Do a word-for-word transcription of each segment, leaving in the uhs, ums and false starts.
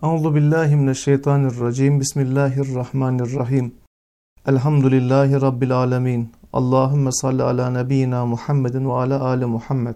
Euzu billahi mineşşeytanirracim. Bismillahirrahmanirrahim. Elhamdülillahi rabbil alamin. Allahumme salli ala nebiyyina Muhammedin ve ala ali Muhammed.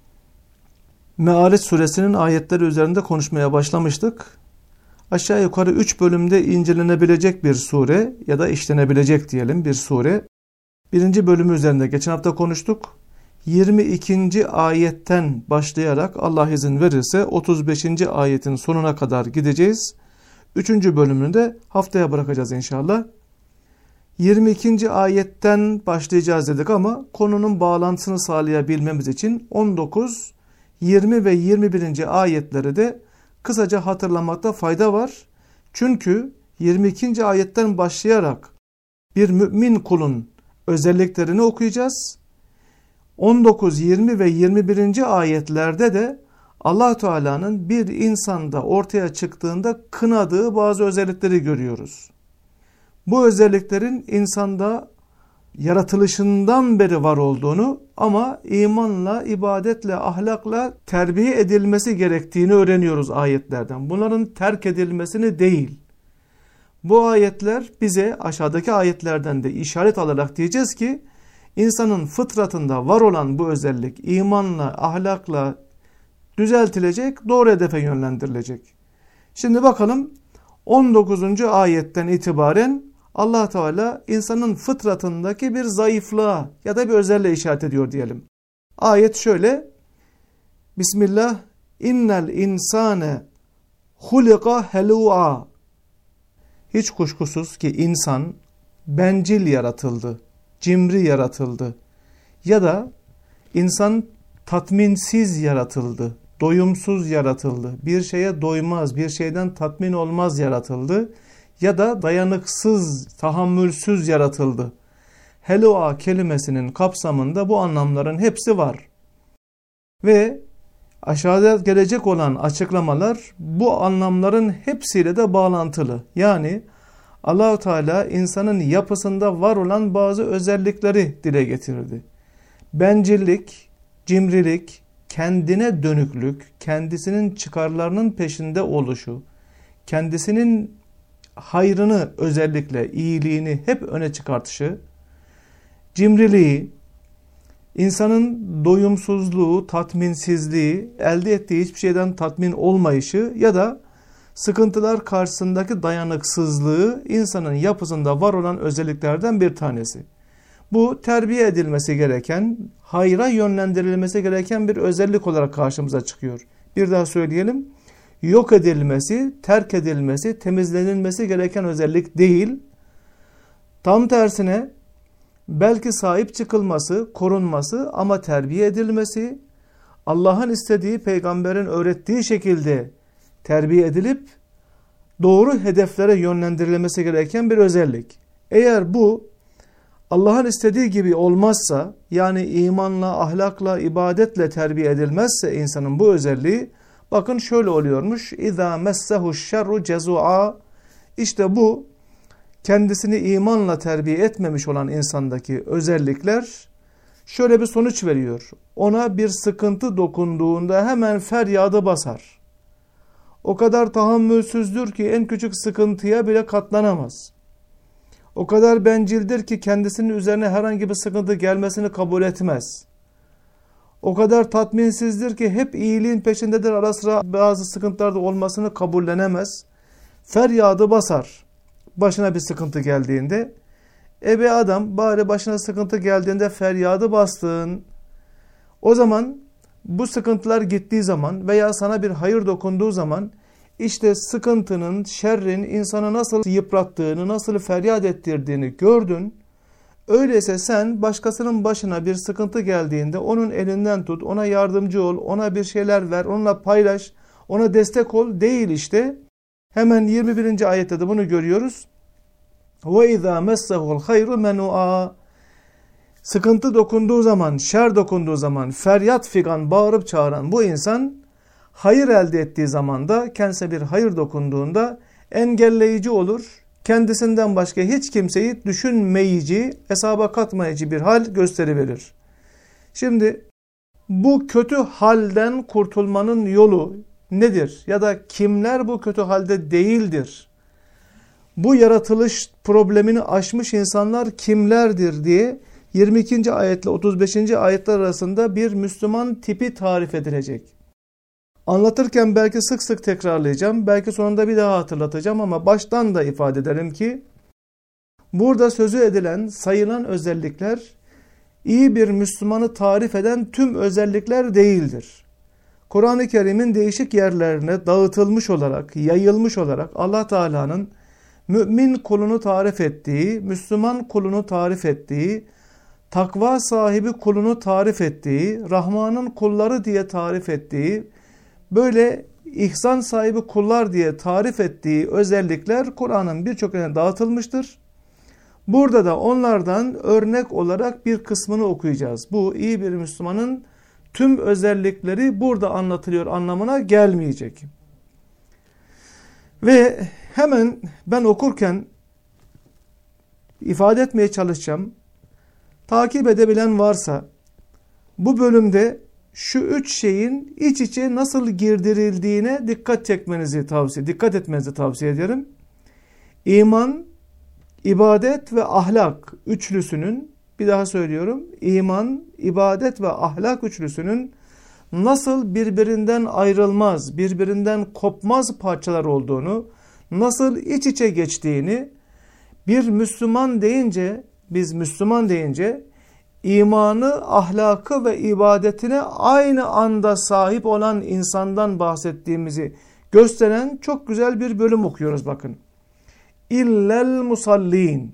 Me'ariç suresinin ayetleri üzerinde konuşmaya başlamıştık. Aşağı yukarı üç bölümde incelenebilecek bir sure ya da işlenebilecek diyelim bir sure. Birinci bölümü üzerinde geçen hafta konuştuk. yirmi ikinci ayetten başlayarak Allah izin verirse otuz beşinci ayetin sonuna kadar gideceğiz. Üçüncü bölümünü de haftaya bırakacağız inşallah. yirmi ikinci ayetten başlayacağız dedik ama konunun bağlantısını sağlayabilmemiz için on dokuz, yirmi ve yirmi birinci ayetleri de kısaca hatırlamakta fayda var. Çünkü yirmi ikinci ayetten başlayarak bir mümin kulun özelliklerini okuyacağız. on dokuz, yirmi ve yirmi birinci ayetlerde de Allah Teala'nın bir insanda ortaya çıktığında kınadığı bazı özellikleri görüyoruz. Bu özelliklerin insanda yaratılışından beri var olduğunu ama imanla, ibadetle, ahlakla terbiye edilmesi gerektiğini öğreniyoruz ayetlerden. Bunların terk edilmesini değil. Bu ayetler bize aşağıdaki ayetlerden de işaret alarak diyeceğiz ki İnsanın fıtratında var olan bu özellik imanla, ahlakla düzeltilecek, doğru hedefe yönlendirilecek. Şimdi bakalım on dokuzuncu ayetten itibaren Allah Teala insanın fıtratındaki bir zayıflığa ya da bir özelliğe işaret ediyor diyelim. Ayet şöyle: Bismillah, innel insane hulika helu'a. Hiç kuşkusuz ki insan bencil yaratıldı. Cimri yaratıldı ya da insan tatminsiz yaratıldı, doyumsuz yaratıldı, bir şeye doymaz, bir şeyden tatmin olmaz yaratıldı ya da dayanıksız, tahammülsüz yaratıldı. Helua kelimesinin kapsamında bu anlamların hepsi var. Ve aşağıda gelecek olan açıklamalar bu anlamların hepsiyle de bağlantılı. Yani Allah-u Teala insanın yapısında var olan bazı özellikleri dile getirdi. Bencillik, cimrilik, kendine dönüklük, kendisinin çıkarlarının peşinde oluşu, kendisinin hayrını özellikle iyiliğini hep öne çıkartışı, cimriliği, insanın doyumsuzluğu, tatminsizliği, elde ettiği hiçbir şeyden tatmin olmayışı ya da sıkıntılar karşısındaki dayanıksızlığı insanın yapısında var olan özelliklerden bir tanesi. Bu terbiye edilmesi gereken, hayra yönlendirilmesi gereken bir özellik olarak karşımıza çıkıyor. Bir daha söyleyelim. Yok edilmesi, terk edilmesi, temizlenilmesi gereken özellik değil. Tam tersine belki sahip çıkılması, korunması ama terbiye edilmesi, Allah'ın istediği, peygamberin öğrettiği şekilde terbiye edilip doğru hedeflere yönlendirilmesi gereken bir özellik. Eğer bu Allah'ın istediği gibi olmazsa, yani imanla, ahlakla, ibadetle terbiye edilmezse insanın bu özelliği, bakın şöyle oluyormuş. İza messehu şerru cezua. İşte bu kendisini imanla terbiye etmemiş olan insandaki özellikler şöyle bir sonuç veriyor. Ona bir sıkıntı dokunduğunda hemen feryadı basar. O kadar tahammülsüzdür ki en küçük sıkıntıya bile katlanamaz. O kadar bencildir ki kendisinin üzerine herhangi bir sıkıntı gelmesini kabul etmez. O kadar tatminsizdir ki hep iyiliğin peşindedir, ara sıra bazı sıkıntılarda olmasını kabullenemez. Feryadı basar başına bir sıkıntı geldiğinde. E be adam, bari başına sıkıntı geldiğinde feryadı bastın. O zaman bu sıkıntılar gittiği zaman veya sana bir hayır dokunduğu zaman işte sıkıntının, şerrin insanı nasıl yıprattığını, nasıl feryat ettirdiğini gördün. Öyleyse sen başkasının başına bir sıkıntı geldiğinde onun elinden tut, ona yardımcı ol, ona bir şeyler ver, onunla paylaş, ona destek ol değil işte. Hemen yirmi birinci ayette de bunu görüyoruz. وَاِذَا مَسَّهُ الْخَيْرُ مَنُعَا. Sıkıntı dokunduğu zaman, şer dokunduğu zaman feryat figan bağırıp çağıran bu insan hayır elde ettiği zaman da kendisine bir hayır dokunduğunda engelleyici olur. Kendisinden başka hiç kimseyi düşünmeyici, hesaba katmayıcı bir hal gösteriverir. Şimdi bu kötü halden kurtulmanın yolu nedir? Ya da kimler bu kötü halde değildir? Bu yaratılış problemini aşmış insanlar kimlerdir diye yirmi ikinci ayetle otuz beşinci ayetler arasında bir Müslüman tipi tarif edilecek. Anlatırken belki sık sık tekrarlayacağım, belki sonunda bir daha hatırlatacağım ama baştan da ifade edelim ki burada sözü edilen, sayılan özellikler iyi bir Müslümanı tarif eden tüm özellikler değildir. Kur'an-ı Kerim'in değişik yerlerine dağıtılmış olarak, yayılmış olarak Allah Teala'nın mümin kulunu tarif ettiği, Müslüman kulunu tarif ettiği, takva sahibi kulunu tarif ettiği, Rahman'ın kulları diye tarif ettiği, böyle ihsan sahibi kullar diye tarif ettiği özellikler Kur'an'ın birçok yerine dağıtılmıştır. Burada da onlardan örnek olarak bir kısmını okuyacağız. Bu iyi bir Müslümanın tüm özellikleri burada anlatılıyor anlamına gelmeyecek. Ve hemen ben okurken ifade etmeye çalışacağım. Takip edebilen varsa bu bölümde şu üç şeyin iç içe nasıl girdirildiğine dikkat çekmenizi tavsiye, dikkat etmenizi tavsiye ederim. İman, ibadet ve ahlak üçlüsünün, bir daha söylüyorum, iman, ibadet ve ahlak üçlüsünün nasıl birbirinden ayrılmaz, birbirinden kopmaz parçalar olduğunu, nasıl iç içe geçtiğini, bir Müslüman deyince, biz Müslüman deyince, imanı, ahlakı ve ibadetine aynı anda sahip olan insandan bahsettiğimizi gösteren çok güzel bir bölüm okuyoruz bakın. İllel musallin.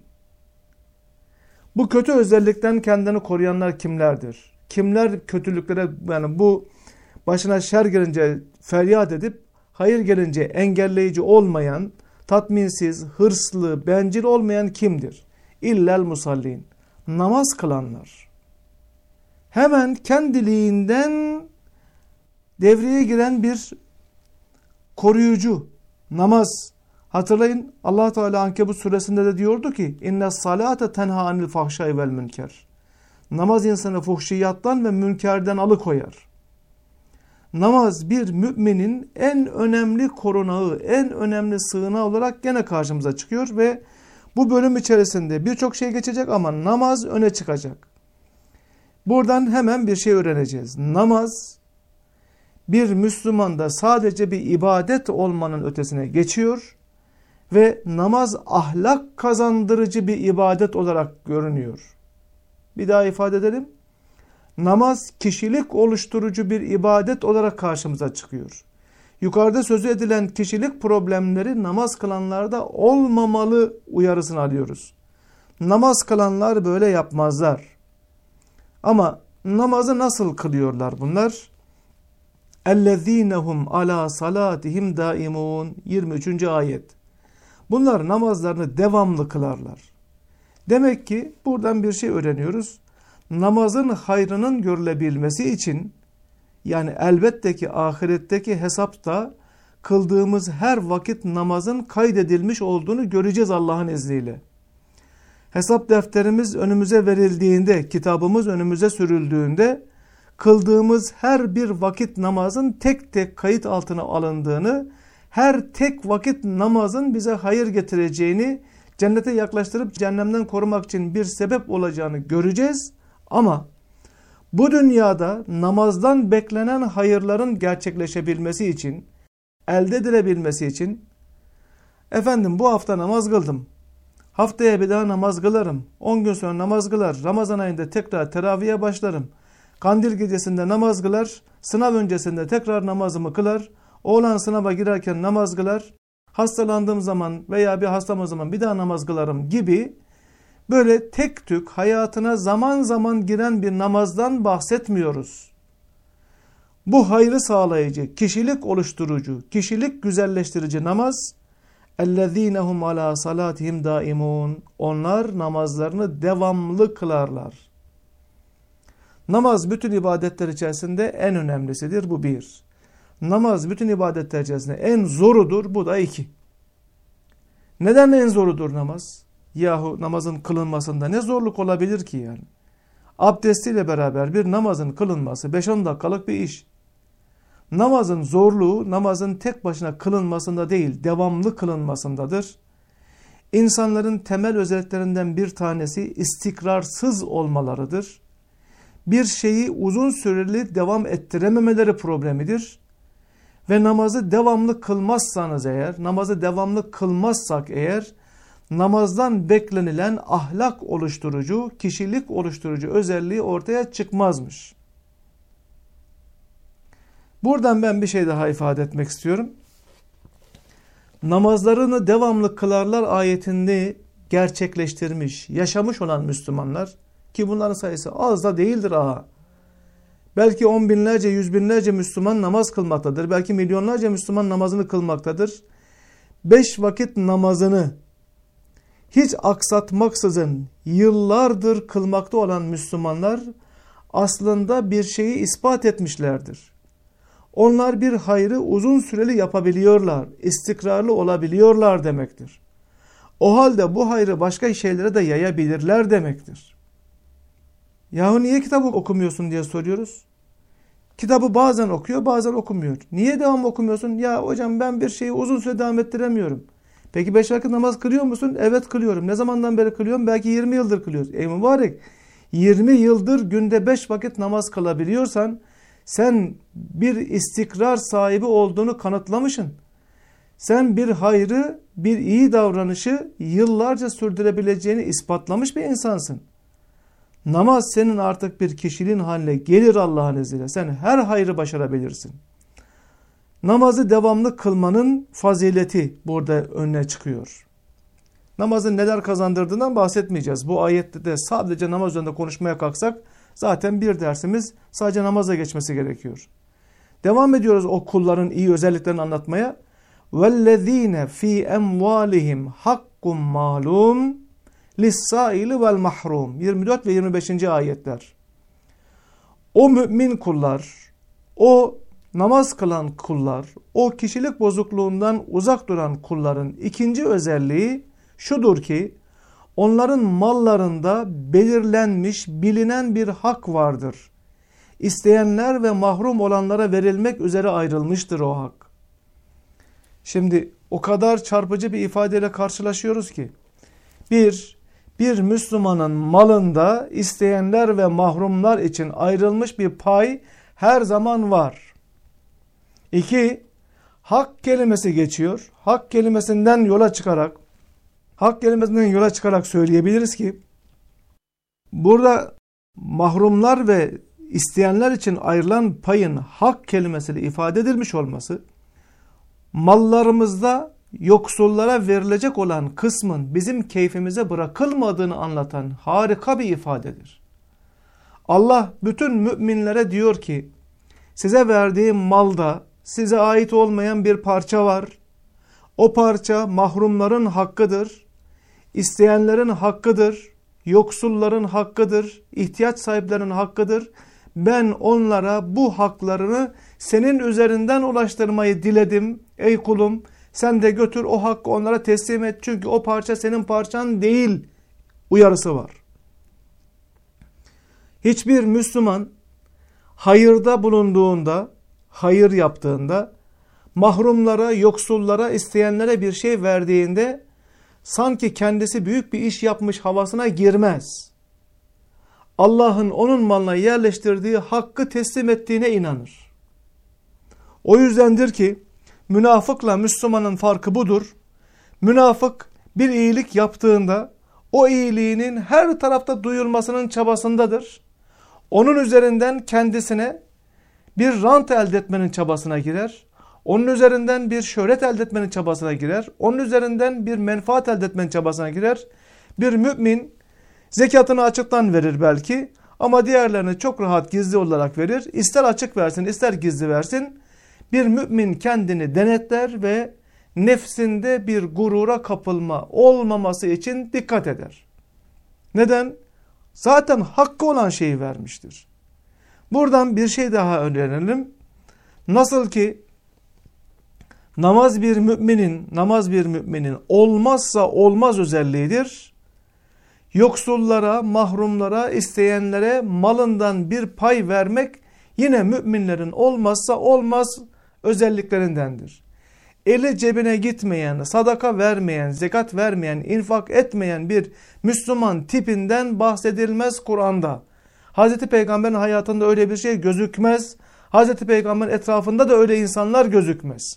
Bu kötü özellikten kendini koruyanlar kimlerdir? Kimler kötülüklere, yani bu başına şer gelince feryat edip hayır gelince engelleyici olmayan, tatminsiz, hırslı, bencil olmayan kimdir? İllel musallin. Namaz kılanlar. Hemen kendiliğinden devreye giren bir koruyucu, namaz. Hatırlayın, Allah Teala Ankebut suresinde de diyordu ki inne salate tenha anil fahşai vel münker. Namaz insanı fuhşiyattan ve münkerden alıkoyar. Namaz bir müminin en önemli korunağı, en önemli sığınağı olarak gene karşımıza çıkıyor ve bu bölüm içerisinde birçok şey geçecek ama namaz öne çıkacak. Buradan hemen bir şey öğreneceğiz. Namaz bir Müslümanda sadece bir ibadet olmanın ötesine geçiyor ve namaz ahlak kazandırıcı bir ibadet olarak görünüyor. Bir daha ifade edelim. Namaz kişilik oluşturucu bir ibadet olarak karşımıza çıkıyor. Yukarıda sözü edilen kişilik problemleri namaz kılanlarda olmamalı uyarısını alıyoruz. Namaz kılanlar böyle yapmazlar. Ama namazı nasıl kılıyorlar bunlar? اَلَّذ۪ينَهُمْ عَلَى صَلَاتِهِمْ دَائِمُونَ yirmi üçüncü ayet. Bunlar namazlarını devamlı kılarlar. Demek ki buradan bir şey öğreniyoruz. Namazın hayrının görülebilmesi için, yani elbette ki ahiretteki hesapta kıldığımız her vakit namazın kaydedilmiş olduğunu göreceğiz Allah'ın izniyle. Hesap defterimiz önümüze verildiğinde, kitabımız önümüze sürüldüğünde kıldığımız her bir vakit namazın tek tek kayıt altına alındığını, her tek vakit namazın bize hayır getireceğini, cennete yaklaştırıp cehennemden korumak için bir sebep olacağını göreceğiz. Ama bu dünyada namazdan beklenen hayırların gerçekleşebilmesi için, elde edilebilmesi için, efendim bu hafta namaz kıldım, haftaya bir daha namaz kılarım, on gün sonra namaz kılar, Ramazan ayında tekrar teraviye başlarım, Kandil gecesinde namaz kılar, sınav öncesinde tekrar namazımı kılar, oğlan sınava girerken namaz kılar, hastalandığım zaman veya bir hastam zaman bir daha namaz kılarım gibi böyle tek tük hayatına zaman zaman giren bir namazdan bahsetmiyoruz. Bu hayrı sağlayıcı, kişilik oluşturucu, kişilik güzelleştirici namaz اَلَّذ۪ينَ هُمْ عَلَى صَلَاتِهِمْ دَائِمُونَ. Onlar namazlarını devamlı kılarlar. Namaz bütün ibadetler içerisinde en önemlisidir. Bu bir. Namaz bütün ibadetler içerisinde en zorudur. Bu da iki. Neden en zorudur namaz? Yahu namazın kılınmasında ne zorluk olabilir ki yani? Abdestiyle beraber bir namazın kılınması beş on dakikalık bir iş. Namazın zorluğu namazın tek başına kılınmasında değil, devamlı kılınmasındadır. İnsanların temel özelliklerinden bir tanesi istikrarsız olmalarıdır. Bir şeyi uzun süreli devam ettirememeleri problemidir. Ve namazı devamlı kılmazsanız eğer, namazı devamlı kılmazsak eğer, namazdan beklenilen ahlak oluşturucu, kişilik oluşturucu özelliği ortaya çıkmazmış. Buradan ben bir şey daha ifade etmek istiyorum. Namazlarını devamlı kılarlar ayetini gerçekleştirmiş, yaşamış olan Müslümanlar, ki bunların sayısı az da değildir ha. Belki on binlerce, yüz binlerce Müslüman namaz kılmaktadır. Belki milyonlarca Müslüman namazını kılmaktadır. Beş vakit namazını hiç aksatmaksızın yıllardır kılmakta olan Müslümanlar aslında bir şeyi ispat etmişlerdir. Onlar bir hayrı uzun süreli yapabiliyorlar, istikrarlı olabiliyorlar demektir. O halde bu hayrı başka şeylere de yayabilirler demektir. Yahu niye kitabı okumuyorsun diye soruyoruz. Kitabı bazen okuyor, bazen okumuyor. Niye devam okumuyorsun? Ya hocam ben bir şeyi uzun süre devam ettiremiyorum. Peki beş vakit namaz kılıyor musun? Evet kılıyorum. Ne zamandan beri kılıyorum? Belki yirmi yıldır kılıyoruz. Ey mübarek, yirmi yıldır günde beş vakit namaz kılabiliyorsan sen bir istikrar sahibi olduğunu kanıtlamışsın. Sen bir hayrı, bir iyi davranışı yıllarca sürdürebileceğini ispatlamış bir insansın. Namaz senin artık bir kişiliğin haline gelir Allah'ın izniyle. Sen her hayrı başarabilirsin. Namazı devamlı kılmanın fazileti burada önüne çıkıyor. Namazın neler kazandırdığından bahsetmeyeceğiz. Bu ayette de sadece namaz üzerinde konuşmaya kalksak zaten bir dersimiz sadece namaza geçmesi gerekiyor. Devam ediyoruz o kulların iyi özelliklerini anlatmaya. وَالَّذ۪ينَ ف۪ي اَمْوَالِهِمْ حَقٌّ مَعْلُومٌ لِسَّائِلِ وَالْمَحْرُومِ yirmi dört ve yirmi beşinci ayetler. O mümin kullar, o namaz kılan kullar, o kişilik bozukluğundan uzak duran kulların ikinci özelliği şudur ki, onların mallarında belirlenmiş, bilinen bir hak vardır. İsteyenler ve mahrum olanlara verilmek üzere ayrılmıştır o hak. Şimdi o kadar çarpıcı bir ifadeyle karşılaşıyoruz ki, bir, bir Müslümanın malında isteyenler ve mahrumlar için ayrılmış bir pay her zaman var. İki, hak kelimesi geçiyor. Hak kelimesinden yola çıkarak, hak kelimesinden yola çıkarak söyleyebiliriz ki, burada mahrumlar ve isteyenler için ayrılan payın hak kelimesiyle ifade edilmiş olması, mallarımızda yoksullara verilecek olan kısmın bizim keyfimize bırakılmadığını anlatan harika bir ifadedir. Allah bütün müminlere diyor ki, size verdiğim malda size ait olmayan bir parça var. O parça mahrumların hakkıdır, isteyenlerin hakkıdır, yoksulların hakkıdır, ihtiyaç sahiplerinin hakkıdır. Ben onlara bu haklarını senin üzerinden ulaştırmayı diledim ey kulum. Sen de götür o hakkı onlara teslim et. Çünkü o parça senin parçan değil uyarısı var. Hiçbir Müslüman hayırda bulunduğunda, hayır yaptığında, mahrumlara, yoksullara, isteyenlere bir şey verdiğinde sanki kendisi büyük bir iş yapmış havasına girmez. Allah'ın onun malına yerleştirdiği hakkı teslim ettiğine inanır. O yüzdendir ki münafıkla Müslümanın farkı budur. Münafık bir iyilik yaptığında o iyiliğinin her tarafta duyulmasının çabasındadır. Onun üzerinden kendisine bir rant elde etmenin çabasına girer. Onun üzerinden bir şöhret elde etmenin çabasına girer. Onun üzerinden bir menfaat elde etmenin çabasına girer. Bir mümin zekatını açıktan verir belki ama diğerlerini çok rahat gizli olarak verir. İster açık versin, ister gizli versin. Bir mümin kendini denetler ve nefsinde bir gurura kapılma olmaması için dikkat eder. Neden? Zaten hakkı olan şeyi vermiştir. Buradan bir şey daha öğrenelim. Nasıl ki namaz bir müminin, namaz bir müminin olmazsa olmaz özelliğidir. Yoksullara, mahrumlara, isteyenlere malından bir pay vermek yine müminlerin olmazsa olmaz özelliklerindendir. Eli cebine gitmeyen, sadaka vermeyen, zekat vermeyen, infak etmeyen bir Müslüman tipinden bahsedilmez Kur'an'da. Hazreti Peygamber'in hayatında öyle bir şey gözükmez. Hazreti Peygamber'in etrafında da öyle insanlar gözükmez.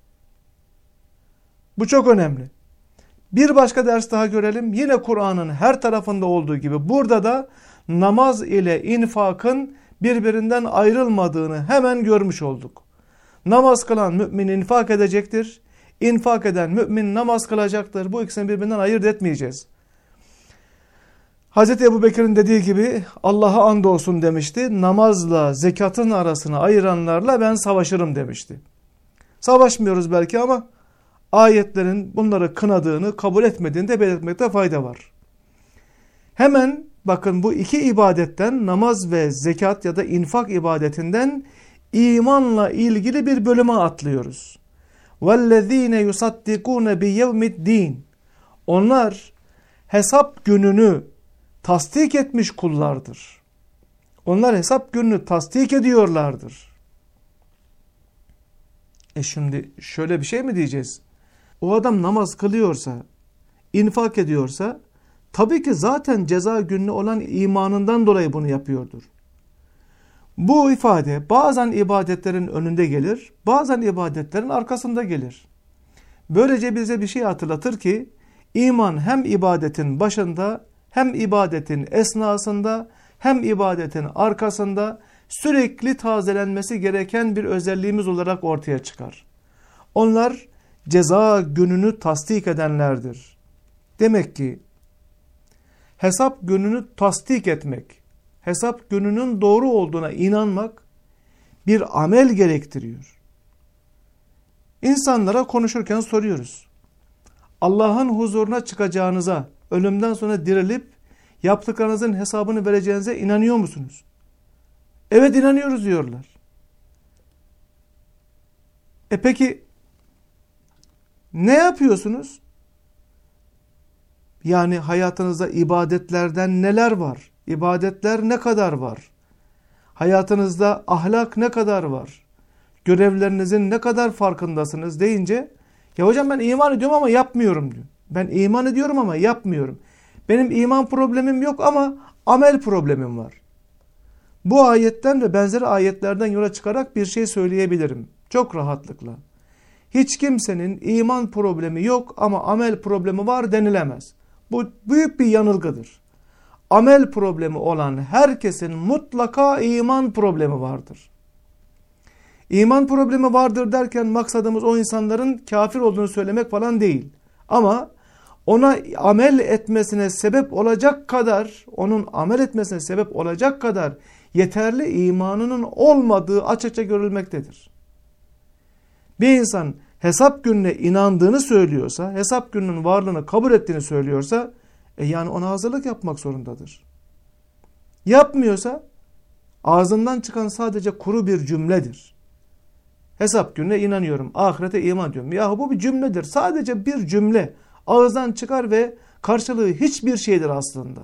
Bu çok önemli. Bir başka ders daha görelim. Yine Kur'an'ın her tarafında olduğu gibi burada da namaz ile infakın birbirinden ayrılmadığını hemen görmüş olduk. Namaz kılan mümin infak edecektir. İnfak eden mümin namaz kılacaktır. Bu ikisini birbirinden ayırt etmeyeceğiz. Hazreti Ebubekir'in dediği gibi Allah'a andolsun demişti. Namazla zekatın arasını ayıranlarla ben savaşırım demişti. Savaşmıyoruz belki ama ayetlerin bunları kınadığını, kabul etmediğini de belirtmekte fayda var. Hemen bakın bu iki ibadetten, namaz ve zekat ya da infak ibadetinden imanla ilgili bir bölüme atlıyoruz. وَالَّذ۪ينَ يُصَدِّقُونَ بِيَوْمِ الدِّينِ Onlar hesap gününü tasdik etmiş kullardır. Onlar hesap gününü tasdik ediyorlardır. E şimdi şöyle bir şey mi diyeceğiz? O adam namaz kılıyorsa, infak ediyorsa, tabii ki zaten ceza gününe olan imanından dolayı bunu yapıyordur. Bu ifade bazen ibadetlerin önünde gelir, bazen ibadetlerin arkasında gelir. Böylece bize bir şey hatırlatır ki, iman hem ibadetin başında, hem ibadetin esnasında, hem ibadetin arkasında sürekli tazelenmesi gereken bir özelliğimiz olarak ortaya çıkar. Onlar ceza gününü tasdik edenlerdir. Demek ki hesap gününü tasdik etmek, hesap gününün doğru olduğuna inanmak bir amel gerektiriyor. İnsanlara konuşurken soruyoruz. Allah'ın huzuruna çıkacağınıza, ölümden sonra dirilip yaptıklarınızın hesabını vereceğinize inanıyor musunuz? Evet inanıyoruz diyorlar. E peki ne yapıyorsunuz? Yani hayatınızda ibadetlerden neler var? İbadetler ne kadar var? Hayatınızda ahlak ne kadar var? Görevlerinizin ne kadar farkındasınız deyince, ya hocam ben iman ediyorum ama yapmıyorum diyor. Ben iman ediyorum ama yapmıyorum. Benim iman problemim yok ama amel problemim var. Bu ayetten ve benzeri ayetlerden yola çıkarak bir şey söyleyebilirim. Çok rahatlıkla. Hiç kimsenin iman problemi yok ama amel problemi var denilemez. Bu büyük bir yanılgıdır. Amel problemi olan herkesin mutlaka iman problemi vardır. İman problemi vardır derken maksadımız o insanların kafir olduğunu söylemek falan değil. Ama ona amel etmesine sebep olacak kadar, onun amel etmesine sebep olacak kadar yeterli imanının olmadığı açıkça görülmektedir. Bir insan hesap gününe inandığını söylüyorsa, hesap gününün varlığını kabul ettiğini söylüyorsa, e yani ona hazırlık yapmak zorundadır. Yapmıyorsa, ağzından çıkan sadece kuru bir cümledir. Hesap gününe inanıyorum, ahirete iman ediyorum. Yahu bu bir cümledir, sadece bir cümle. Ağızdan çıkar ve karşılığı hiçbir şeydir aslında.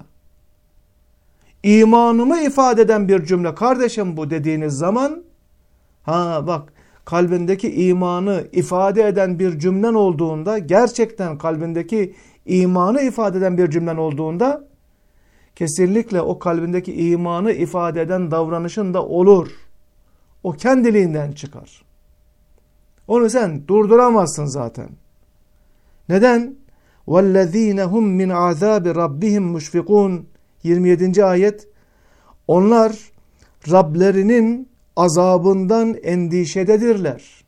İmanımı ifade eden bir cümle kardeşim bu dediğiniz zaman, ha bak, kalbindeki imanı ifade eden bir cümlen olduğunda, gerçekten kalbindeki imanı ifade eden bir cümlen olduğunda, kesinlikle o kalbindeki imanı ifade eden davranışın da olur. O kendiliğinden çıkar. Onu sen durduramazsın zaten. Neden? وَالَّذ۪ينَ هُمْ مِنْ عَذَابِ رَبِّهِمْ مُشْفِقُونَ yirmi yedinci ayet. Onlar Rablerinin azabından endişededirler.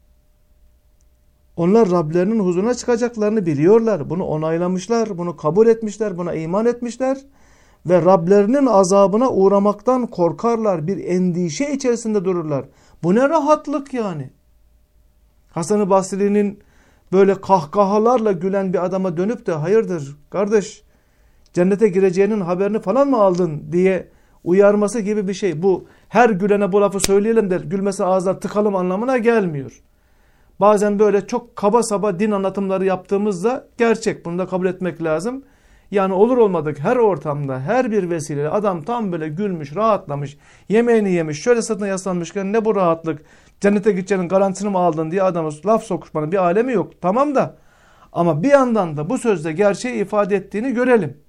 Onlar Rablerinin huzuruna çıkacaklarını biliyorlar. Bunu onaylamışlar, bunu kabul etmişler, buna iman etmişler. Ve Rablerinin azabına uğramaktan korkarlar. Bir endişe içerisinde dururlar. Bu ne rahatlık yani. Hasan-ı Basri'nin böyle kahkahalarla gülen bir adama dönüp de hayırdır kardeş cennete gireceğinin haberini falan mı aldın diye uyarması gibi bir şey. Bu her gülene bu lafı söyleyelim de gülmesi ağzına tıkalım anlamına gelmiyor. Bazen böyle çok kaba saba din anlatımları yaptığımızda gerçek, bunu da kabul etmek lazım. Yani olur olmadık her ortamda, her bir vesileyle adam tam böyle gülmüş, rahatlamış, yemeğini yemiş, şöyle sırtına yaslanmışken ne bu rahatlık, cennete gideceğinin garantisini mi aldın diye adama laf sokuşmanın bir alemi yok. Tamam da ama bir yandan da bu sözde gerçeği ifade ettiğini görelim.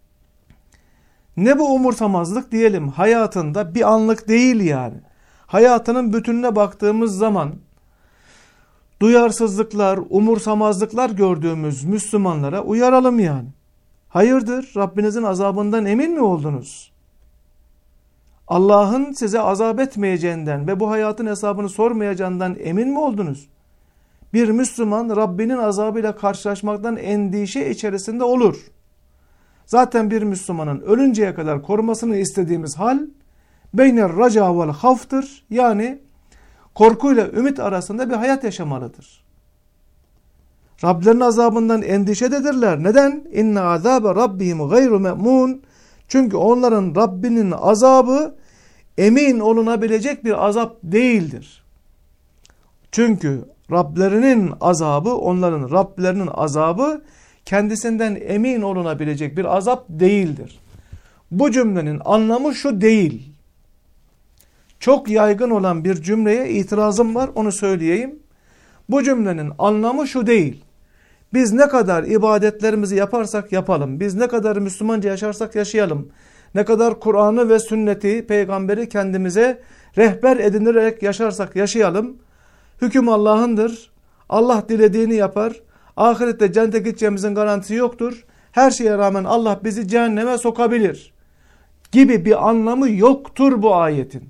Ne bu umursamazlık diyelim, hayatında bir anlık değil yani. Hayatının bütününe baktığımız zaman duyarsızlıklar, umursamazlıklar gördüğümüz Müslümanlara uyaralım yani. Hayırdır, Rabbinizin azabından emin mi oldunuz? Allah'ın size azap etmeyeceğinden ve bu hayatın hesabını sormayacağından emin mi oldunuz? Bir Müslüman Rabbinin azabıyla karşılaşmaktan endişe içerisinde olur. Zaten bir Müslümanın ölünceye kadar korumasını istediğimiz hal beyner raca vel havftır. Yani korkuyla ümit arasında bir hayat yaşamalıdır. Rablerinin azabından endişededirler. Neden? İnne azabe rabbihim gayru me'mun. Çünkü onların Rabbinin azabı emin olunabilecek bir azap değildir. Çünkü Rablerinin azabı, onların Rablerinin azabı kendisinden emin olunabilecek bir azap değildir. Bu cümlenin anlamı şu değil. Çok yaygın olan bir cümleye itirazım var, onu söyleyeyim. Bu cümlenin anlamı şu değil. Biz ne kadar ibadetlerimizi yaparsak yapalım, biz ne kadar Müslümanca yaşarsak yaşayalım, ne kadar Kur'an'ı ve sünneti, peygamberi kendimize rehber edinilerek yaşarsak yaşayalım, hüküm Allah'ındır, Allah dilediğini yapar, ahirette cennete gideceğimizin garantisi yoktur, her şeye rağmen Allah bizi cehenneme sokabilir gibi bir anlamı yoktur bu ayetin.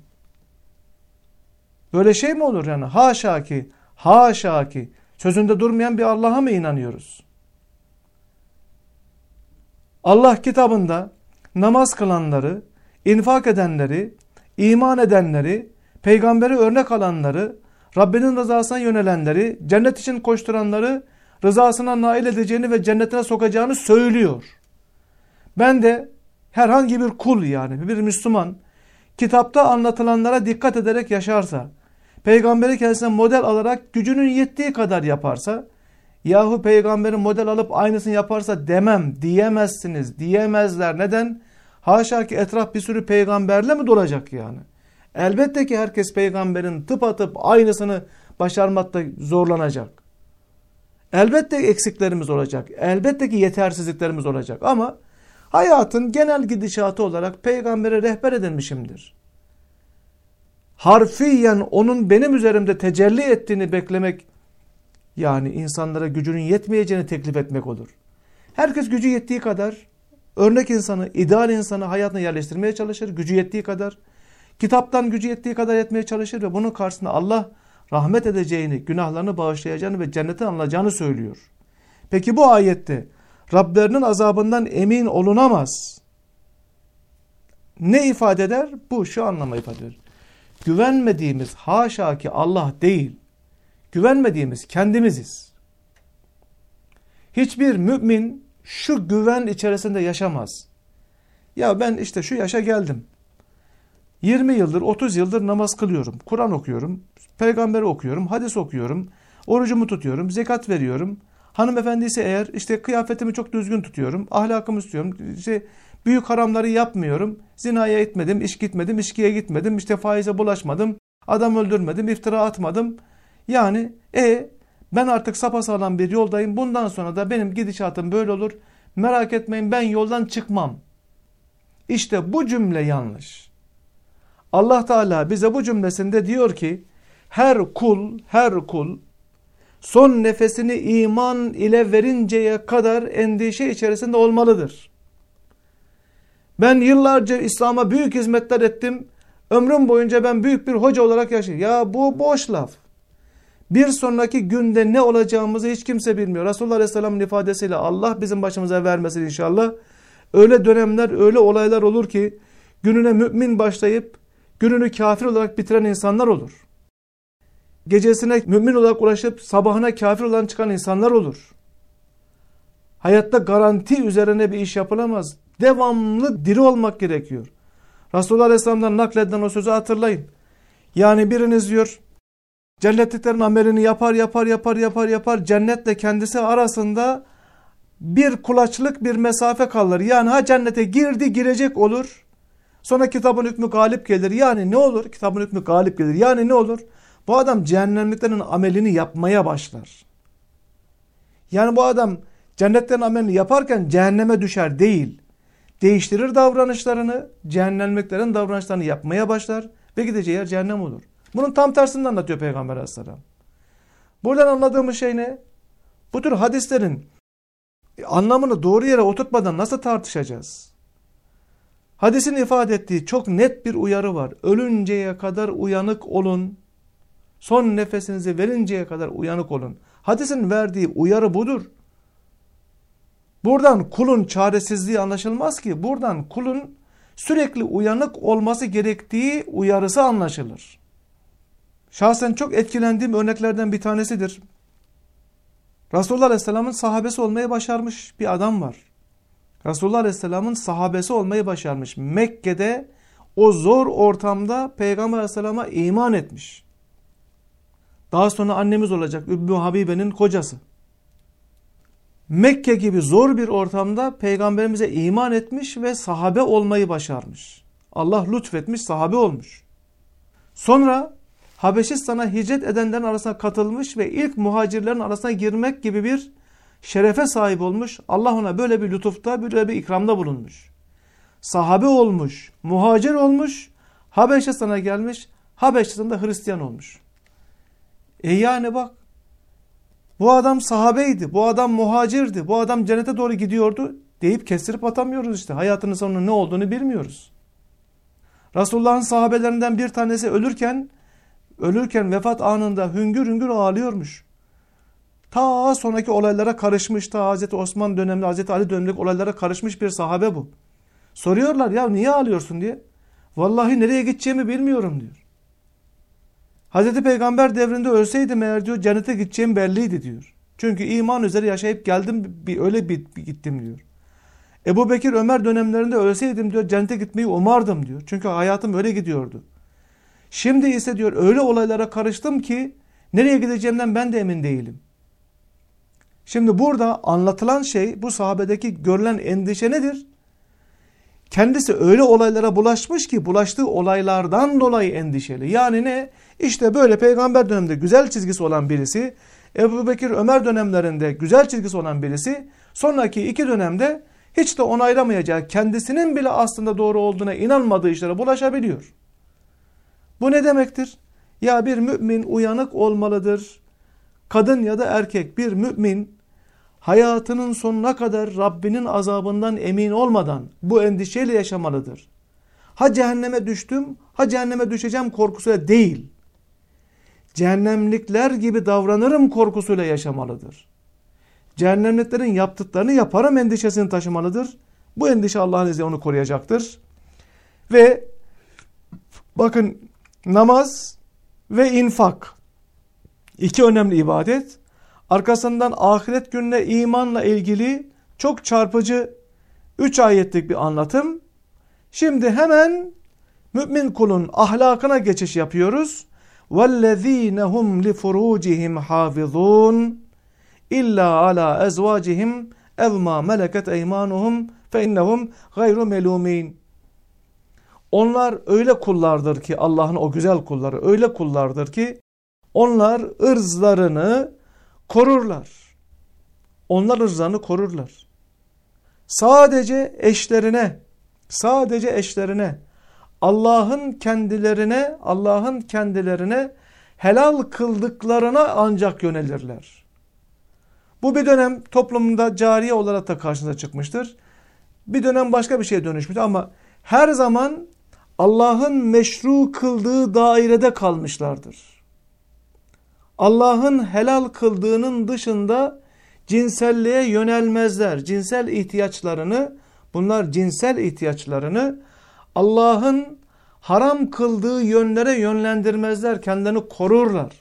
Böyle şey mi olur yani? Haşa ki, haşa ki. Sözünde durmayan bir Allah'a mı inanıyoruz? Allah kitabında namaz kılanları, infak edenleri, iman edenleri, peygamberi örnek alanları, Rabbinin rızasına yönelenleri, cennet için koşturanları rızasına nail edeceğini ve cennetine sokacağını söylüyor. Ben de herhangi bir kul, yani bir Müslüman, kitapta anlatılanlara dikkat ederek yaşarsa, peygamberi kendisine model alarak gücünün yettiği kadar yaparsa, yahu peygamberi model alıp aynısını yaparsa demem, diyemezsiniz, diyemezler. Neden? Haşa ki etraf bir sürü peygamberle mi dolacak yani? Elbette ki herkes peygamberin tıpatıp aynısını başarmakta zorlanacak. Elbette eksiklerimiz olacak, elbette ki yetersizliklerimiz olacak ama hayatın genel gidişatı olarak peygambere rehber edinmişimdir. Harfiyen onun benim üzerimde tecelli ettiğini beklemek, yani insanlara gücünün yetmeyeceğini teklif etmek olur. Herkes gücü yettiği kadar örnek insanı, ideal insanı hayatına yerleştirmeye çalışır, gücü yettiği kadar. Kitaptan gücü yettiği kadar etmeye çalışır ve bunun karşısında Allah rahmet edeceğini, günahlarını bağışlayacağını ve cennetten alınacağını söylüyor. Peki bu ayette Rablerinin azabından emin olunamaz. Ne ifade eder? Bu şu anlama ifade eder. Güvenmediğimiz haşa ki Allah değil, güvenmediğimiz kendimiziz. Hiçbir mümin şu güven içerisinde yaşamaz. Ya ben işte şu yaşa geldim. yirmi yıldır, otuz yıldır namaz kılıyorum, Kur'an okuyorum, peygamberi okuyorum, hadis okuyorum, orucumu tutuyorum, zekat veriyorum. Hanımefendi ise eğer işte kıyafetimi çok düzgün tutuyorum, ahlakımı tutuyorum, işte büyük haramları yapmıyorum, zinaya gitmedim, iş gitmedim, içkiye gitmedim, işte faize bulaşmadım, adam öldürmedim, iftira atmadım. Yani e ben artık sapasağlam bir yoldayım, bundan sonra da benim gidişatım böyle olur, merak etmeyin ben yoldan çıkmam. İşte bu cümle yanlış. Allah Teala bize bu cümlesinde diyor ki her kul, her kul son nefesini iman ile verinceye kadar endişe içerisinde olmalıdır. Ben yıllarca İslam'a büyük hizmetler ettim. Ömrüm boyunca ben büyük bir hoca olarak yaşıyorum. Ya bu boş laf. Bir sonraki günde ne olacağımızı hiç kimse bilmiyor. Resulullah Aleyhisselam'ın ifadesiyle Allah bizim başımıza vermesin inşallah. Öyle dönemler, öyle olaylar olur ki gününe mümin başlayıp gününü kafir olarak bitiren insanlar olur. Gecesine mümin olarak ulaşıp sabahına kafir olan çıkan insanlar olur. Hayatta garanti üzerine bir iş yapılamaz. Devamlı diri olmak gerekiyor. Resulullah Aleyhisselam'dan nakledilen o sözü hatırlayın. Yani biriniz diyor, cennetliklerin amelini yapar, yapar, yapar, yapar, yapar. Cennetle kendisi arasında bir kulaçlık bir mesafe kalır. Yani ha cennete girdi girecek olur. Sonra kitabın hükmü galip gelir. Yani ne olur? Kitabın hükmü galip gelir. Yani ne olur? Bu adam cehennemliklerin amelini yapmaya başlar. Yani bu adam cennetlerin amelini yaparken cehenneme düşer değil. Değiştirir davranışlarını, cehennemliklerin davranışlarını yapmaya başlar ve gideceği yer cehennem olur. Bunun tam tersini anlatıyor Peygamber Aleyhisselam. Buradan anladığımız şey ne? Bu tür hadislerin anlamını doğru yere oturtmadan nasıl tartışacağız? Hadisin ifade ettiği çok net bir uyarı var. Ölünceye kadar uyanık olun. Son nefesinizi verinceye kadar uyanık olun. Hadisin verdiği uyarı budur. Buradan kulun çaresizliği anlaşılmaz ki. Buradan kulun sürekli uyanık olması gerektiği uyarısı anlaşılır. Şahsen çok etkilendiğim örneklerden bir tanesidir. Resulullah Aleyhisselam'ın sahabesi olmayı başarmış bir adam var. Resulullah Aleyhisselam'ın sahabesi olmayı başarmış. Mekke'de o zor ortamda Peygamber Aleyhisselam'a iman etmiş. Daha sonra annemiz olacak Ümmü Habibe'nin kocası. Mekke gibi zor bir ortamda Peygamberimize iman etmiş ve sahabe olmayı başarmış. Allah lütfetmiş, sahabe olmuş. Sonra Habeşistan'a hicret edenlerin arasına katılmış ve ilk muhacirlerin arasına girmek gibi bir şerefe sahip olmuş. Allah ona böyle bir lütufta, böyle bir ikramda bulunmuş. Sahabe olmuş, muhacir olmuş, Habeşistan'a gelmiş, Habeşistan'da Hristiyan olmuş. E yani bak, bu adam sahabeydi, bu adam muhacirdi, bu adam cennete doğru gidiyordu deyip kestirip atamıyoruz işte. Hayatının sonunun ne olduğunu bilmiyoruz. Resulullah'ın sahabelerinden bir tanesi ölürken, ölürken vefat anında hüngür hüngür ağlıyormuş. Ta sonraki olaylara karışmış, ta Hazreti Osman döneminde, Hazreti Ali dönemindeki olaylara karışmış bir sahabe bu. Soruyorlar ya niye ağlıyorsun diye. Vallahi nereye gideceğimi bilmiyorum diyor. Hazreti Peygamber devrinde ölseydim eğer diyor cennete gideceğim belliydi diyor. Çünkü iman üzere yaşayıp geldim bir öyle bir, bir gittim diyor. Ebu Bekir Ömer dönemlerinde ölseydim diyor cennete gitmeyi umardım diyor. Çünkü hayatım öyle gidiyordu. Şimdi ise diyor öyle olaylara karıştım ki nereye gideceğimden ben de emin değilim. Şimdi burada anlatılan şey bu sahabedeki görülen endişe nedir? Kendisi öyle olaylara bulaşmış ki bulaştığı olaylardan dolayı endişeli. Yani ne? İşte böyle peygamber döneminde güzel çizgisi olan birisi, Ebu Bekir Ömer dönemlerinde güzel çizgisi olan birisi, sonraki iki dönemde hiç de onaylamayacağı, kendisinin bile aslında doğru olduğuna inanmadığı işlere bulaşabiliyor. Bu ne demektir? Ya bir mümin uyanık olmalıdır. Kadın ya da erkek bir mümin hayatının sonuna kadar Rabbinin azabından emin olmadan bu endişeyle yaşamalıdır. Ha cehenneme düştüm, ha cehenneme düşeceğim korkusuyla değil. Cehennemlikler gibi davranırım korkusuyla yaşamalıdır. Cehennemliklerin yaptıklarını yaparım endişesini taşımalıdır. Bu endişe Allah'ın izniyle onu koruyacaktır. Ve bakın namaz ve infak iki önemli ibadet. Arkasından ahiret gününe imanla ilgili çok çarpıcı üç ayetlik bir anlatım. Şimdi hemen mümin kulun ahlakına geçiş yapıyoruz. وَالَّذ۪ينَ هُمْ لِفُرُوجِهِمْ حَافِظُونَ اِلَّا عَلَى اَزْوَاجِهِمْ اَوْ مَا مَلَكَتْ اَيْمَانُهُمْ فَاِنَّهُمْ غَيْرُ مَلُومِينَ. Onlar öyle kullardır ki Allah'ın o güzel kulları öyle kullardır ki onlar ırzlarını korurlar. Onlar ırzlarını korurlar. Sadece eşlerine, sadece eşlerine, Allah'ın kendilerine, Allah'ın kendilerine helal kıldıklarına ancak yönelirler. Bu bir dönem toplumda cariye olarak da karşımıza çıkmıştır. Bir dönem başka bir şeye dönüşmüştür ama her zaman Allah'ın meşru kıldığı dairede kalmışlardır. Allah'ın helal kıldığının dışında cinselliğe yönelmezler. Cinsel ihtiyaçlarını, bunlar cinsel ihtiyaçlarını Allah'ın haram kıldığı yönlere yönlendirmezler. Kendilerini korurlar.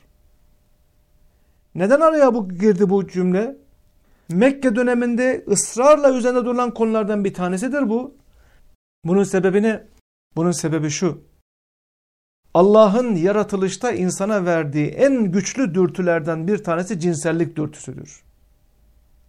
Neden araya bu girdi bu cümle? Mekke döneminde ısrarla üzerinde durulan konulardan bir tanesidir bu. Bunun sebebi ne? Bunun sebebi şu. Allah'ın yaratılışta insana verdiği en güçlü dürtülerden bir tanesi cinsellik dürtüsüdür.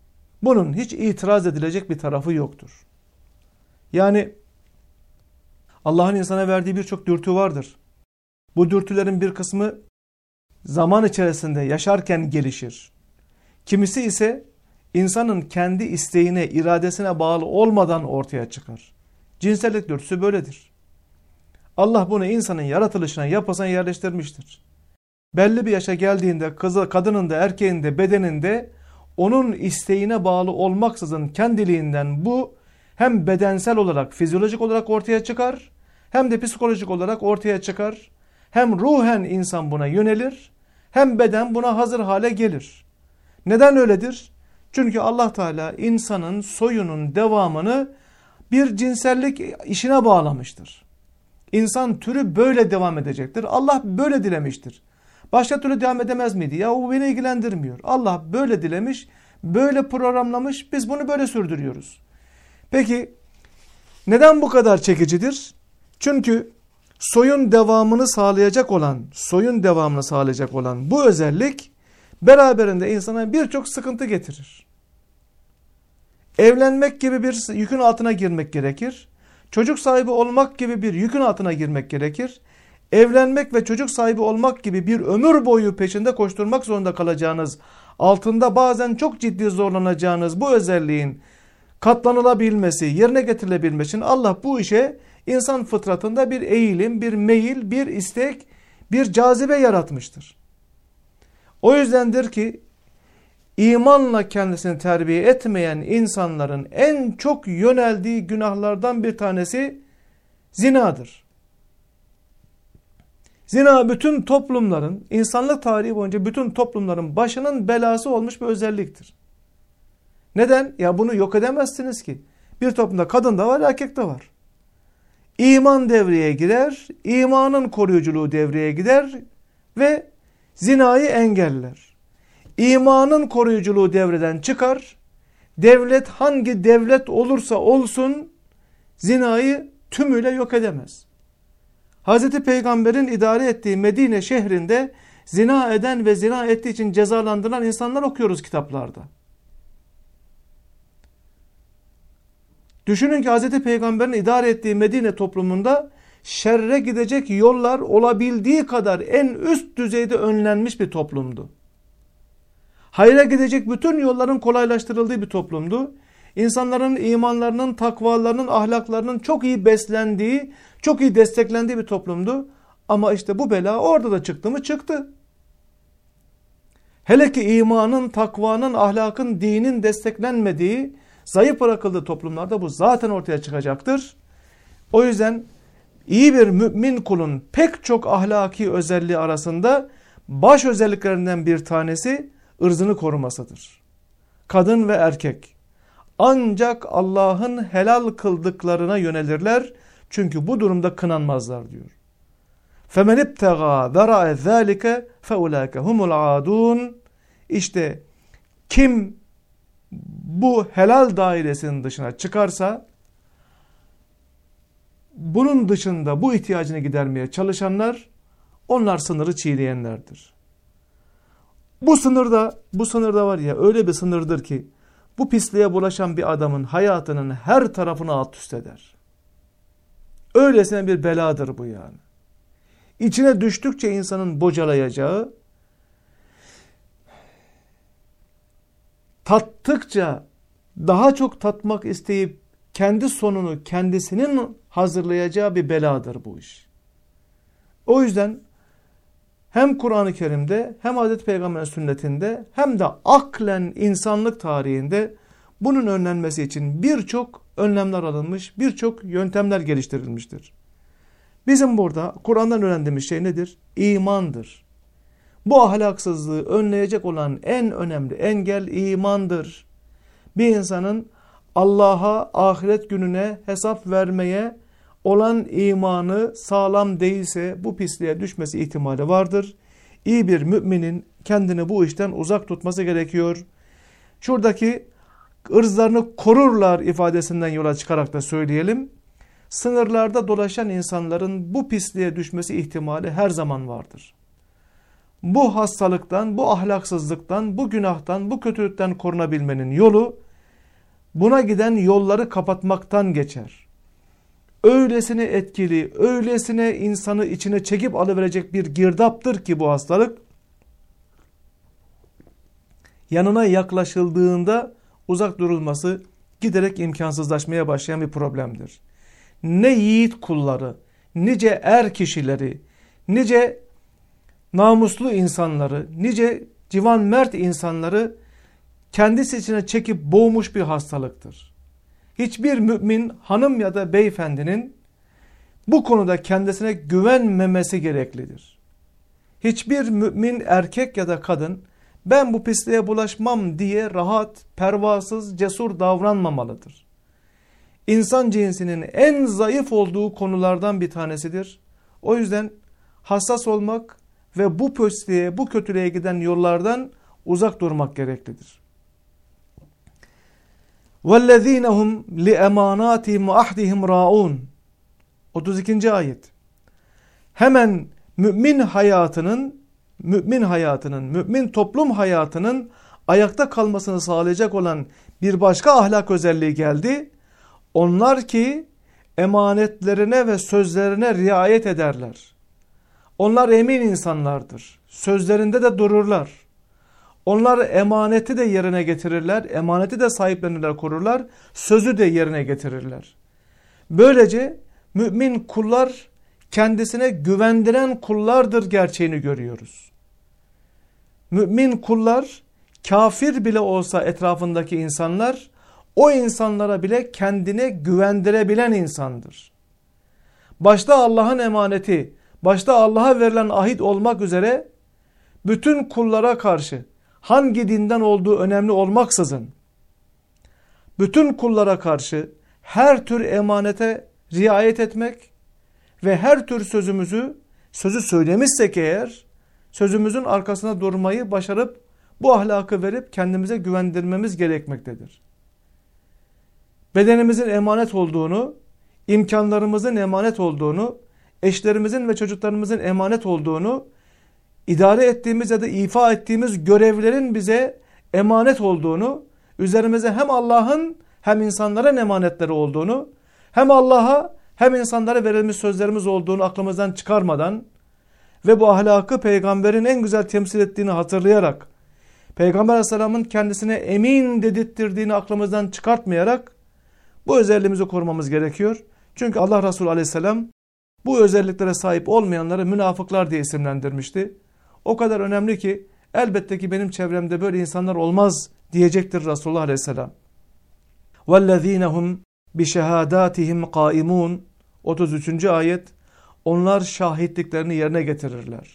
Bunun hiç itiraz edilecek bir tarafı yoktur. Yani Allah'ın insana verdiği birçok dürtü vardır. Bu dürtülerin bir kısmı zaman içerisinde yaşarken gelişir. Kimisi ise insanın kendi isteğine, iradesine bağlı olmadan ortaya çıkar. Cinsellik dürtüsü böyledir. Allah bunu insanın yaratılışına, yapısına yerleştirmiştir. Belli bir yaşa geldiğinde kızı, kadının da erkeğin de bedeninde onun isteğine bağlı olmaksızın kendiliğinden bu hem bedensel olarak, fizyolojik olarak ortaya çıkar, hem de psikolojik olarak ortaya çıkar. Hem ruhen insan buna yönelir, hem beden buna hazır hale gelir. Neden öyledir? Çünkü Allah Teala insanın soyunun devamını bir cinsellik işine bağlamıştır. İnsan türü böyle devam edecektir. Allah böyle dilemiştir. Başka türlü devam edemez miydi? Ya o beni ilgilendirmiyor. Allah böyle dilemiş, böyle programlamış, biz bunu böyle sürdürüyoruz. Peki neden bu kadar çekicidir? Çünkü soyun devamını sağlayacak olan, soyun devamını sağlayacak olan bu özellik beraberinde insana birçok sıkıntı getirir. Evlenmek gibi bir yükün altına girmek gerekir. Çocuk sahibi olmak gibi bir yükün altına girmek gerekir. Evlenmek ve çocuk sahibi olmak gibi bir ömür boyu peşinde koşturmak zorunda kalacağınız, altında bazen çok ciddi zorlanacağınız bu özelliğin katlanılabilmesi, yerine getirilebilmesi için Allah bu işe insan fıtratında bir eğilim, bir meyil, bir istek, bir cazibe yaratmıştır. O yüzdendir ki imanla kendisini terbiye etmeyen insanların en çok yöneldiği günahlardan bir tanesi zinadır. Zina bütün toplumların, insanlık tarihi boyunca bütün toplumların başının belası olmuş bir özelliktir. Neden? Ya bunu yok edemezsiniz ki. Bir toplumda kadın da var, erkek de var. İman devreye girer, imanın koruyuculuğu devreye gider ve zinayı engeller. İmanın koruyuculuğu devreden çıkar, devlet hangi devlet olursa olsun zinayı tümüyle yok edemez. Hazreti Peygamber'in idare ettiği Medine şehrinde zina eden ve zina ettiği için cezalandırılan insanlar okuyoruz kitaplarda. Düşünün ki Hazreti Peygamber'in idare ettiği Medine toplumunda şerre gidecek yollar olabildiği kadar en üst düzeyde önlenmiş bir toplumdu. Hayra gidecek bütün yolların kolaylaştırıldığı bir toplumdu. İnsanların imanlarının, takvalarının, ahlaklarının çok iyi beslendiği, çok iyi desteklendiği bir toplumdu. Ama işte bu bela orada da çıktı mı çıktı. Hele ki imanın, takvanın, ahlakın, dinin desteklenmediği, zayıf bırakıldığı toplumlarda bu zaten ortaya çıkacaktır. O yüzden iyi bir mümin kulun pek çok ahlaki özelliği arasında baş özelliklerinden bir tanesi ırzını korumasıdır. Kadın ve erkek ancak Allah'ın helal kıldıklarına yönelirler. Çünkü bu durumda kınanmazlar diyor. فَمَنِ ابْتَغَى وَرَاءَ ذَٰلِكَ فَاُولَٰئِكَ هُمُ الْعَادُونَ. İşte kim bu helal dairesinin dışına çıkarsa, bunun dışında bu ihtiyacını gidermeye çalışanlar, onlar sınırı çiğneyenlerdir. Bu sınırda, bu sınırda var ya öyle bir sınırdır ki, bu pisliğe bulaşan bir adamın hayatının her tarafını alt üst eder. Öylesine bir beladır bu yani. İçine düştükçe insanın bocalayacağı, tattıkça daha çok tatmak isteyip kendi sonunu kendisinin hazırlayacağı bir beladır bu iş. O yüzden hem Kur'an-ı Kerim'de hem Hazreti Peygamber'in sünnetinde hem de aklen insanlık tarihinde bunun önlenmesi için birçok önlemler alınmış, birçok yöntemler geliştirilmiştir. Bizim burada Kur'an'dan öğrendiğimiz şey nedir? İmandır. Bu ahlaksızlığı önleyecek olan en önemli engel imandır. Bir insanın Allah'a, ahiret gününe hesap vermeye olan imanı sağlam değilse bu pisliğe düşmesi ihtimali vardır. İyi bir müminin kendini bu işten uzak tutması gerekiyor. Şuradaki ırzlarını korurlar ifadesinden yola çıkarak da söyleyelim. Sınırlarda dolaşan insanların bu pisliğe düşmesi ihtimali her zaman vardır. Bu hastalıktan, bu ahlaksızlıktan, bu günahtan, bu kötülükten korunabilmenin yolu buna giden yolları kapatmaktan geçer. Öylesine etkili, öylesine insanı içine çekip alıverecek bir girdaptır ki bu hastalık, yanına yaklaşıldığında uzak durulması giderek imkansızlaşmaya başlayan bir problemdir. Ne yiğit kulları, nice er kişileri, nice namuslu insanları, nice civan mert insanları kendisi içine çekip boğmuş bir hastalıktır. Hiçbir mümin hanım ya da beyefendinin bu konuda kendisine güvenmemesi gereklidir. Hiçbir mümin erkek ya da kadın ben bu pisliğe bulaşmam diye rahat, pervasız, cesur davranmamalıdır. İnsan cinsinin en zayıf olduğu konulardan bir tanesidir. O yüzden hassas olmak ve bu pisliğe, bu kötülüğe giden yollardan uzak durmak gereklidir. وَالَّذ۪ينَ هُمْ لِاَمَانَاتِهِمْ وَاَحْدِهِمْ رَاءُونَ otuz ikinci ayet. Hemen mümin hayatının, mümin hayatının, mümin toplum hayatının ayakta kalmasını sağlayacak olan bir başka ahlak özelliği geldi. Onlar ki emanetlerine ve sözlerine riayet ederler. Onlar emin insanlardır. Sözlerinde de dururlar. Onlar emaneti de yerine getirirler. Emaneti de sahiplenirler, korurlar. Sözü de yerine getirirler. Böylece mümin kullar kendisine güvendiren kullardır gerçeğini görüyoruz. Mümin kullar kafir bile olsa etrafındaki insanlar o insanlara bile kendine güvendirebilen insandır. Başta Allah'ın emaneti, başta Allah'a verilen ahit olmak üzere bütün kullara karşı hangi dinden olduğu önemli olmaksızın bütün kullara karşı her tür emanete riayet etmek ve her tür sözümüzü, sözü söylemişsek eğer sözümüzün arkasına durmayı başarıp bu ahlakı verip kendimize güvendirmemiz gerekmektedir. Bedenimizin emanet olduğunu, imkanlarımızın emanet olduğunu, eşlerimizin ve çocuklarımızın emanet olduğunu, idare ettiğimiz ya da ifa ettiğimiz görevlerin bize emanet olduğunu, üzerimize hem Allah'ın hem insanların emanetleri olduğunu, hem Allah'a hem insanlara verilmiş sözlerimiz olduğunu aklımızdan çıkarmadan ve bu ahlakı peygamberin en güzel temsil ettiğini hatırlayarak, Peygamber Aleyhisselam'ın kendisine emin dedirttirdiğini aklımızdan çıkartmayarak bu özelliğimizi korumamız gerekiyor. Çünkü Allah Resulü Aleyhisselam bu özelliklere sahip olmayanları münafıklar diye isimlendirmişti. O kadar önemli ki elbette ki benim çevremde böyle insanlar olmaz diyecektir Resulullah Aleyhisselam. وَالَّذ۪ينَ هُمْ بِشَهَادَاتِهِمْ قَائِمُونَ otuz üçüncü ayet. Onlar şahitliklerini yerine getirirler.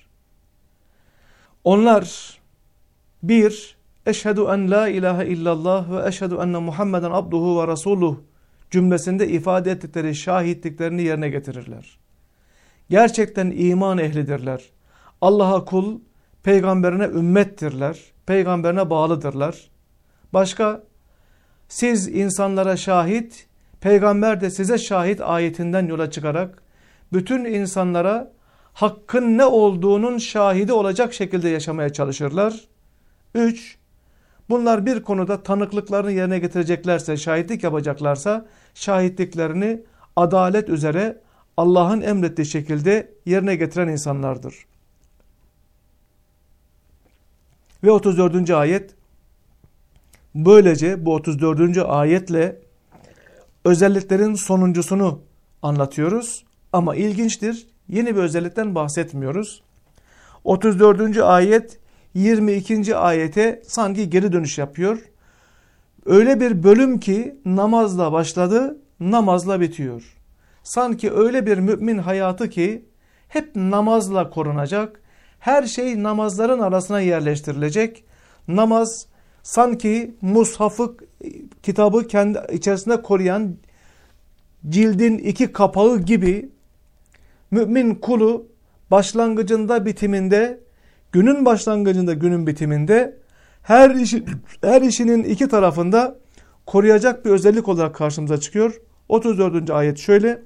Onlar bir, eşhedü en la ilahe illallah ve eşhedü enne Muhammeden abduhu ve rasuluh cümlesinde ifade ettikleri şahitliklerini yerine getirirler. Gerçekten iman ehlidirler. Allah'a kul, peygamberine ümmettirler, peygamberine bağlıdırlar. Başka, siz insanlara şahit, peygamber de size şahit ayetinden yola çıkarak bütün insanlara hakkın ne olduğunun şahidi olacak şekilde yaşamaya çalışırlar. Üç, bunlar bir konuda tanıklıklarını yerine getireceklerse, şahitlik yapacaklarsa şahitliklerini adalet üzere Allah'ın emrettiği şekilde yerine getiren insanlardır. Ve otuz dördüncü ayet, böylece bu otuz dördüncü ayetle özelliklerin sonuncusunu anlatıyoruz. Ama ilginçtir, yeni bir özellikten bahsetmiyoruz. otuz dördüncü ayet yirmi ikinci ayete sanki geri dönüş yapıyor. Öyle bir bölüm ki namazla başladı, namazla bitiyor. Sanki öyle bir mümin hayatı ki hep namazla korunacak, her şey namazların arasına yerleştirilecek. Namaz sanki mushafı, kitabı kendi içerisinde koruyan cildin iki kapağı gibi mümin kulu başlangıcında, bitiminde, günün başlangıcında, günün bitiminde her işi, her işinin iki tarafında koruyacak bir özellik olarak karşımıza çıkıyor. otuz dördüncü ayet şöyle: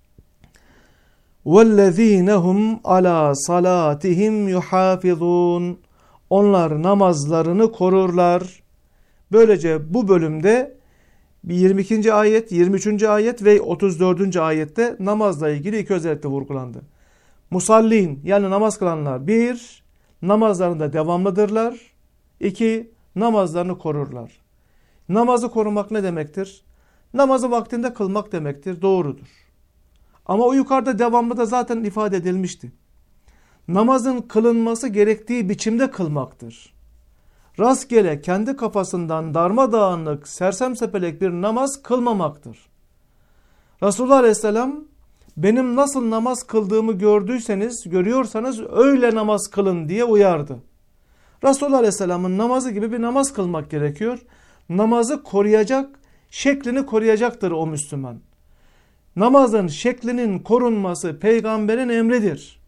وَالَّذ۪ينَ هُمْ عَلَى صَلَاتِهِمْ يُحَافِظُونَ Onlar namazlarını korurlar. Böylece bu bölümde yirmi ikinci ayet, yirmi üçüncü ayet ve otuz dördüncü ayette namazla ilgili iki özellikle vurgulandı. Musallin yani namaz kılanlar bir, namazlarında devamlıdırlar. İki, namazlarını korurlar. Namazı korumak ne demektir? Namazı vaktinde kılmak demektir. Doğrudur. Ama o yukarıda devamlı da zaten ifade edilmişti. Namazın kılınması gerektiği biçimde kılmaktır. Rastgele kendi kafasından darmadağınık, sersemsepelek bir namaz kılmamaktır. Resulullah Aleyhisselam benim nasıl namaz kıldığımı gördüyseniz, görüyorsanız öyle namaz kılın diye uyardı. Resulullah Aleyhisselam'ın namazı gibi bir namaz kılmak gerekiyor. Namazı koruyacak, şeklini koruyacaktır o Müslüman. Namazın şeklinin korunması peygamberin emridir.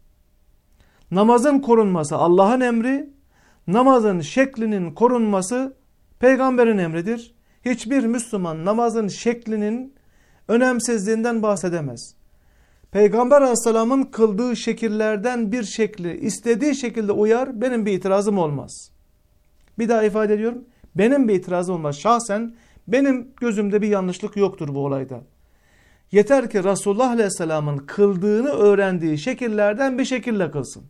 Namazın korunması Allah'ın emri, namazın şeklinin korunması peygamberin emridir. Hiçbir Müslüman namazın şeklinin önemsizliğinden bahsedemez. Peygamber Aleyhisselam'ın kıldığı şekillerden bir şekli istediği şekilde uyar, benim bir itirazım olmaz. Bir daha ifade ediyorum, benim bir itirazım olmaz. Şahsen benim gözümde bir yanlışlık yoktur bu olayda. Yeter ki Resulullah Aleyhisselam'ın kıldığını öğrendiği şekillerden bir şekilde kılsın.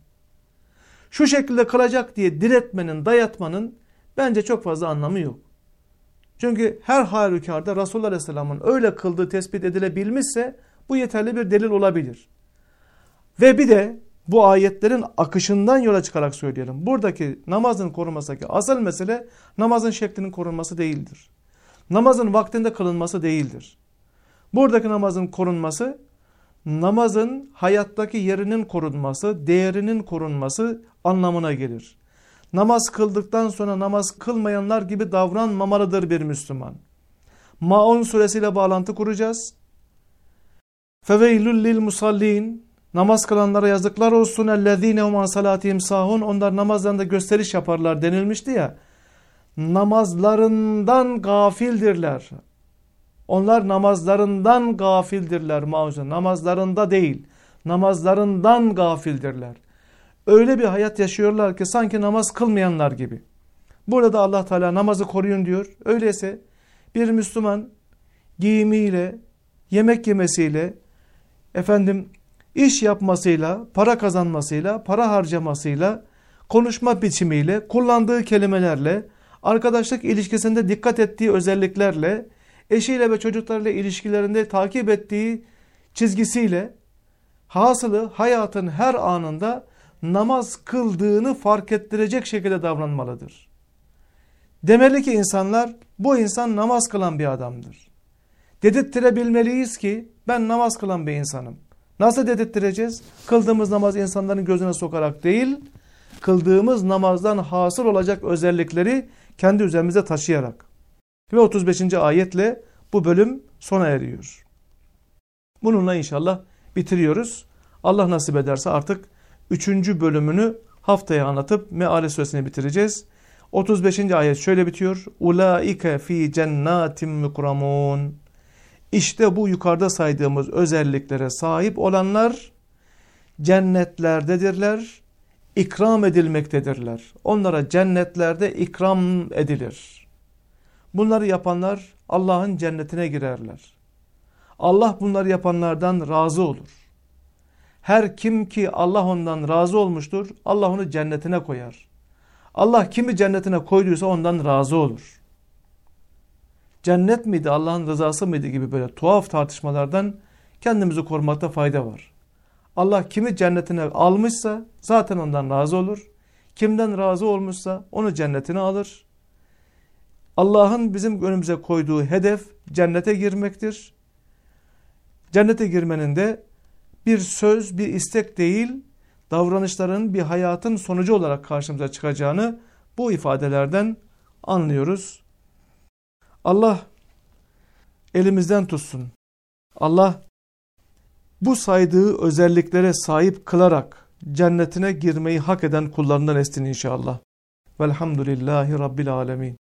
Şu şekilde kılacak diye diretmenin, dayatmanın bence çok fazla anlamı yok. Çünkü her halükarda Resulullah Aleyhisselam'ın öyle kıldığı tespit edilebilmişse bu yeterli bir delil olabilir. Ve bir de bu ayetlerin akışından yola çıkarak söyleyelim. Buradaki namazın korunmasındaki asıl mesele namazın şeklinin korunması değildir. Namazın vaktinde kılınması değildir. Buradaki namazın korunması, namazın hayattaki yerinin korunması, değerinin korunması anlamına gelir. Namaz kıldıktan sonra namaz kılmayanlar gibi davranmamalıdır bir Müslüman. Maun suresiyle bağlantı kuracağız. Feveylül lil musallin, namaz kılanlara yazıklar olsun. Ellezîne hum an salâtihim sâhun, onlar namazlarında gösteriş yaparlar denilmişti ya. Namazlarından gafildirler. Onlar namazlarından gafildirler. Mauzu namazlarında değil, namazlarından gafildirler. Öyle bir hayat yaşıyorlar ki sanki namaz kılmayanlar gibi. Burada Allah Teala namazı koruyun diyor. Öyleyse bir Müslüman giyimiyle, yemek yemesiyle, efendim iş yapmasıyla, para kazanmasıyla, para harcamasıyla, konuşma biçimiyle, kullandığı kelimelerle, arkadaşlık ilişkisinde dikkat ettiği özelliklerle, eşiyle ve çocuklarıyla ilişkilerinde takip ettiği çizgisiyle, hasılı hayatın her anında namaz kıldığını fark ettirecek şekilde davranmalıdır. Demeli ki insanlar, bu insan namaz kılan bir adamdır. Dedirttirebilmeliyiz ki ben namaz kılan bir insanım. Nasıl dedirttireceğiz? Kıldığımız namaz insanların gözüne sokarak değil, kıldığımız namazdan hasıl olacak özellikleri kendi üzerimize taşıyarak. Ve otuz beşinci ayetle bu bölüm sona eriyor. Bununla inşallah bitiriyoruz. Allah nasip ederse artık üçüncü bölümünü haftaya anlatıp Meale suresini bitireceğiz. otuz beşinci ayet şöyle bitiyor. Ulaike fi cennatin mukramun. İşte bu yukarıda saydığımız özelliklere sahip olanlar cennetlerdedirler, ikram edilmektedirler. Onlara cennetlerde ikram edilir. Bunları yapanlar Allah'ın cennetine girerler. Allah bunları yapanlardan razı olur. Her kim ki Allah ondan razı olmuştur, Allah onu cennetine koyar. Allah kimi cennetine koyduysa ondan razı olur. Cennet miydi, Allah'ın rızası mıydı gibi böyle tuhaf tartışmalardan kendimizi korumakta fayda var. Allah kimi cennetine almışsa zaten ondan razı olur. Kimden razı olmuşsa onu cennetine alır. Allah'ın bizim önümüze koyduğu hedef cennete girmektir. Cennete girmenin de bir söz, bir istek değil, davranışların bir hayatın sonucu olarak karşımıza çıkacağını bu ifadelerden anlıyoruz. Allah elimizden tutsun. Allah bu saydığı özelliklere sahip kılarak cennetine girmeyi hak eden kullarından etsin inşallah. Velhamdülillahi Rabbil alemin.